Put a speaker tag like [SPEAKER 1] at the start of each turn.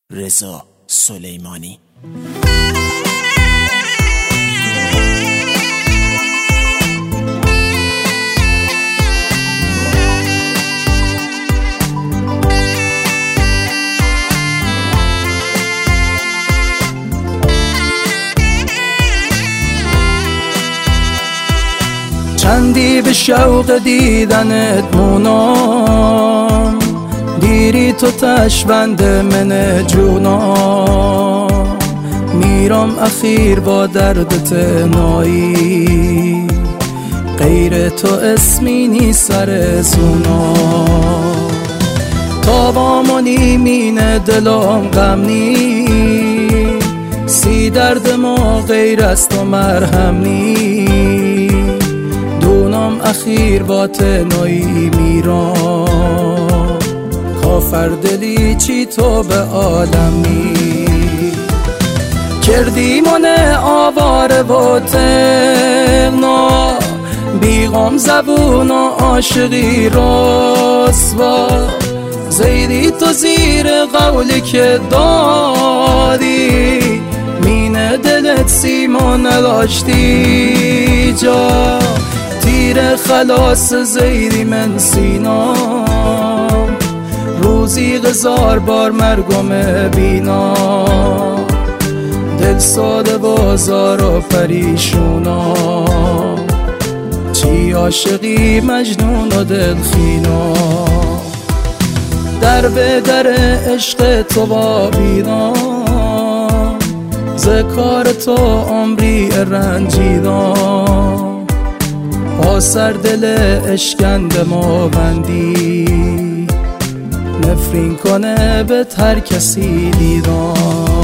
[SPEAKER 1] رضا سلیمانی.
[SPEAKER 2] چندی به شوق دیدنت مونم، دیری تو تشبند من جونم، میرم اخیر با درد تنهایی، غیر تو اسمی نی سر زونا، تا با منی مین دلم غم نی، سی درد ما غیر از تو مرهم نی، دونم اخیر با تنهایی میرم، کافر دلی چی تو به عالمی، کردی من آواره و تغنا، بیغم زبون و عاشقی رسوا، زیدی تو زیر قولی که دادی، مین دلت سیمون نداشتی جا، تیر خلاص زیدی من سینام، روزی غزار بار مرگم بینام، دل ساده بازار و پریشونام، چی عاشقی مجنون و دلخینام، در به در عشق تو بابیدام، ذکار تو عمری رنجیدام، با سر دل اشکند ما بندی، نفرین کنه به هر کسی دیدم.